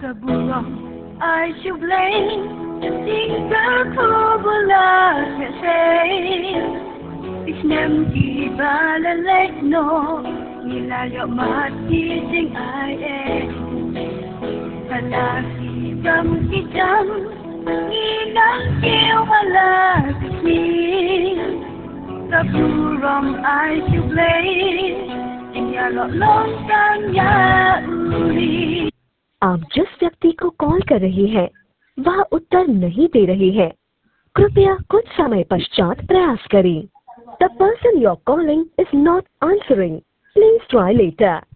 Kaburong ai chịu lấy tình ta khó vô là sẽ thấy ít nem kỳ ba lên lết nô như là liệu mà đi tình ai em và là khi cầm khi trắng nghĩ nắng kêu và là khi Kaburong ai chịu lấy tình nhà lọ lông sang nhà uri आप जिस व्यक्ति को कॉल कर रही हैं वह उत्तर नहीं दे रही है। कृपया कुछ समय पश्चात प्रयास करें। The person you're calling is not answering. Please try later.